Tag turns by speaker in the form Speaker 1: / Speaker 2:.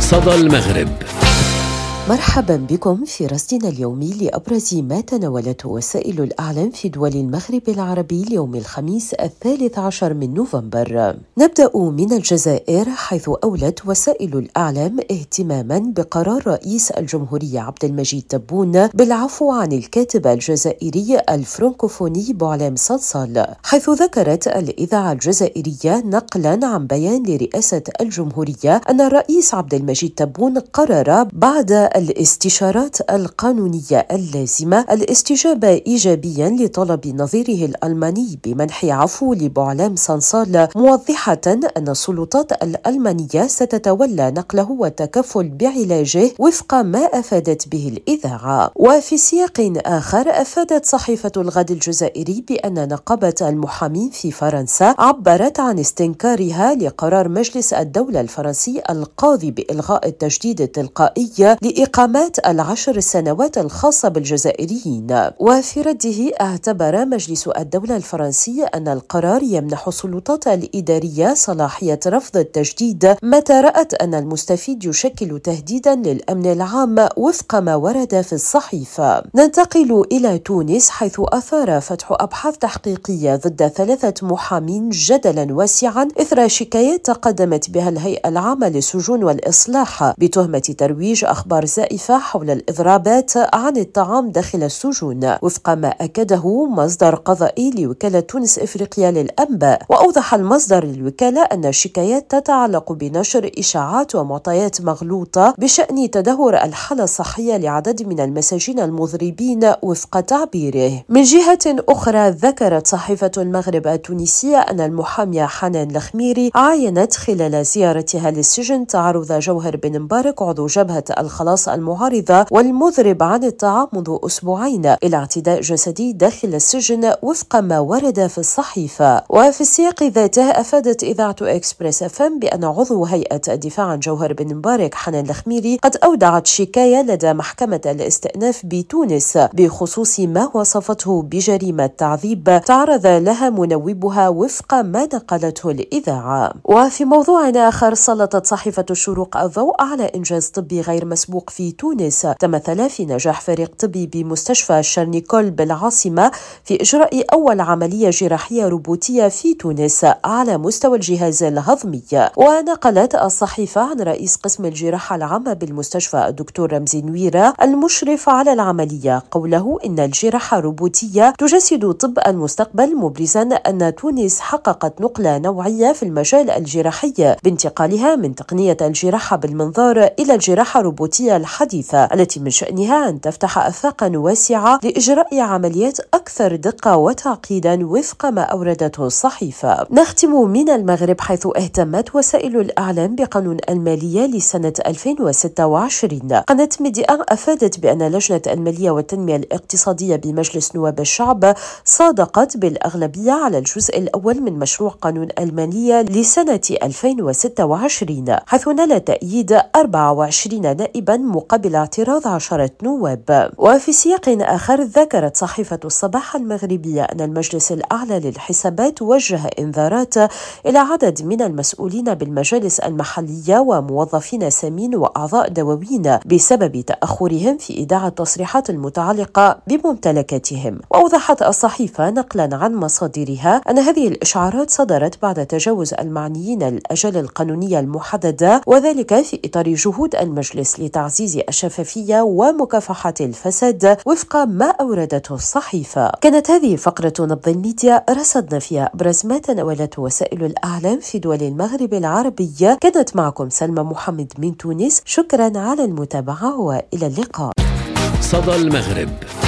Speaker 1: صدى المغرب.
Speaker 2: مرحبا بكم في رصدنا اليومي لأبرز ما تناولته وسائل الإعلام في دول المغرب العربي اليوم الخميس 13 من نوفمبر. نبدأ من الجزائر، حيث أولت وسائل الإعلام اهتماما بقرار رئيس الجمهورية عبد المجيد تبون بالعفو عن الكاتب الجزائري الفرنكوفوني بوعلام صلصال، حيث ذكرت الإذاعة الجزائرية نقلا عن بيان لرئاسة الجمهورية أن الرئيس عبد المجيد تبون قرر بعد الاستشارات القانونية اللازمة الاستجابة إيجابيا لطلب نظيره الألماني بمنح عفو لبوعلام صلصال، موضحة أن السلطات الألمانية ستتولى نقله والتكفل بعلاجه وفق ما أفادت به الإذاعة. وفي سياق آخر، أفادت صحيفة الغد الجزائري بأن نقابة المحامين في فرنسا عبرت عن استنكارها لقرار مجلس الدولة الفرنسي القاضي بإلغاء التجديد التلقائي لإقامات 10 سنوات الخاصة بالجزائريين. وفي رده، اعتبر مجلس الدولة الفرنسي أن القرار يمنح السلطات الإدارية صلاحية رفض التجديد متى رأت أن المستفيد يشكل تهديدا للأمن العام وفق ما ورد في الصحيفة. ننتقل إلى تونس، حيث أثار فتح أبحاث تحقيقية ضد 3 محامين جدلا واسعا إثر شكايات تقدمت بها الهيئة العامة للسجون والإصلاح بتهمة ترويج أخبار زائفة حول الإضرابات عن الطعام داخل السجون، وفق ما أكده مصدر قضائي لوكالة تونس إفريقيا للأنباء. وأوضح المصدر للوكالة أن الشكايات تتعلق بنشر إشاعات ومعطيات مغلوطة بشأن تدهور الحالة الصحية لعدد من المساجين المضربين وفق تعبيره. من جهة أخرى، ذكرت صحيفة المغرب التونسية أن المحامية حنان الخميري عاينت خلال زيارتها للسجن تعرض جوهر بن مبارك عضو جبهة الخلاص المعارضة والمضرب عن الطعام منذ أسبوعين إلى اعتداء جسدي داخل السجن وفق ما ورد في الصحيفة. وفي السياق ذاته، أفادت إذاعة إكسبريس FM بأن عضو هيئة الدفاع عن جوهر بن مبارك حنان الخميري قد أودعت شكاية لدى محكمة الاستئناف بتونس بخصوص ما وصفته بجريمة تعذيب تعرض لها منوبها وفق ما نقلته الإذاعة. وفي موضوع آخر، سلطت صحيفة الشروق الضوء على إنجاز طبي غير مسبوق في تونس تمثل في نجاح فريق طبي بمستشفى شارنيكول بالعاصمة في إجراء أول عملية جراحية روبوتية في تونس على مستوى الجهاز الهضمي. ونقلت الصحيفة عن رئيس قسم الجراحة العامة بالمستشفى الدكتور رمزي نويرة المشرف على العملية قوله إن الجراحة الروبوتية تجسد طب المستقبل، مبرزا أن تونس حققت نقلة نوعية في المجال الجراحي بانتقالها من تقنية الجراحة بالمنظار إلى الجراحة الروبوتية الحديثة التي من شأنها أن تفتح آفاقا واسعة لإجراء عمليات أكثر دقة وتعقيدا وفق ما أوردته الصحيفة. نختم من المغرب، حيث اهتمت وسائل الإعلام بقانون المالية لسنة 2026. قناة ميديا أفادت بأن لجنة المالية والتنمية الاقتصادية بمجلس نواب الشعب صادقت بالأغلبية على الجزء الأول من مشروع قانون المالية لسنة 2026، حيث نال تأييد 24 نائبا مقابل اعتراض 10 نواب. وفي سياق آخر، ذكرت صحيفة الصباح المغربية أن المجلس الأعلى للحسابات وجه إنذارات إلى عدد من المسؤولين بالمجالس المحلية وموظفين سامين وأعضاء دواوين بسبب تأخرهم في إيداع التصريحات المتعلقة بممتلكاتهم. وأوضحت الصحيفة نقلا عن مصادرها أن هذه الإشعارات صدرت بعد تجاوز المعنيين الأجل القانونية المحددة، وذلك في إطار جهود المجلس لتعزيز الشفافية ومكافحة الفساد وفق ما أوردته الصحيفة. كانت هذه فقرة نبض الميديا، رصدنا فيها أبرز ما تناولته وسائل الإعلام في دول المغرب العربية. كانت معكم سلمى محمد من تونس، شكرا على المتابعة وإلى اللقاء.
Speaker 1: صدى المغرب.